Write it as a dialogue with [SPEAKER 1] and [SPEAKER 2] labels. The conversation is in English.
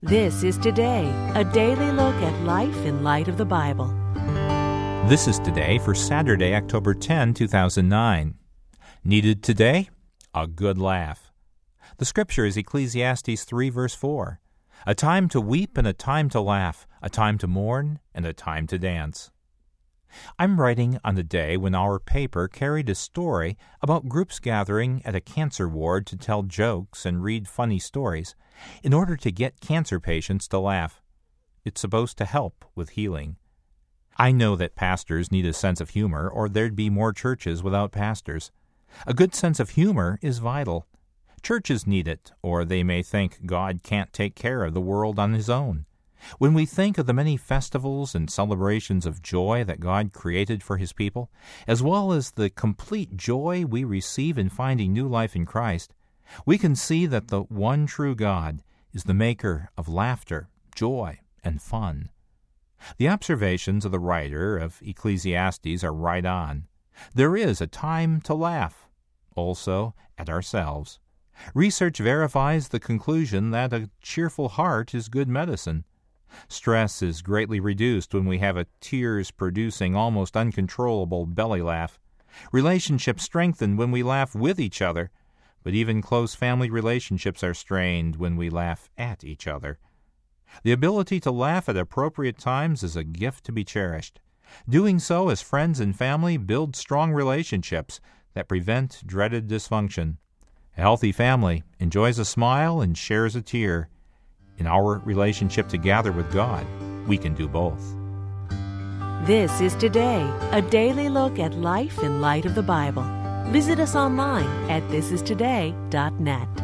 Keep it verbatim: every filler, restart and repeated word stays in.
[SPEAKER 1] This is Today, a daily look at life in light of the Bible.
[SPEAKER 2] This is Today for Saturday, October tenth, two thousand nine. Needed today? A good laugh. The scripture is Ecclesiastes three, verse four. A time to weep and a time to laugh, a time to mourn and a time to dance. I'm writing on the day when our paper carried a story about groups gathering at a cancer ward to tell jokes and read funny stories in order to get cancer patients to laugh. It's supposed to help with healing. I know that pastors need a sense of humor, or there'd be more churches without pastors. A good sense of humor is vital. Churches need it, or they may think God can't take care of the world on His own. When we think of the many festivals and celebrations of joy that God created for His people, as well as the complete joy we receive in finding new life in Christ, we can see that the one true God is the maker of laughter, joy, and fun. The observations of the writer of Ecclesiastes are right on. There is a time to laugh, also at ourselves. Research verifies the conclusion that a cheerful heart is good medicine. Stress is greatly reduced when we have a tears-producing, almost uncontrollable belly laugh. Relationships strengthen when we laugh with each other, but even close family relationships are strained when we laugh at each other. The ability to laugh at appropriate times is a gift to be cherished. Doing so as friends and family builds strong relationships that prevent dreaded dysfunction. A healthy family enjoys a smile and shares a tear. In our relationship together with God, we can do both.
[SPEAKER 1] This is Today, a daily look at life in light of the Bible. Visit us online at this is today dot net.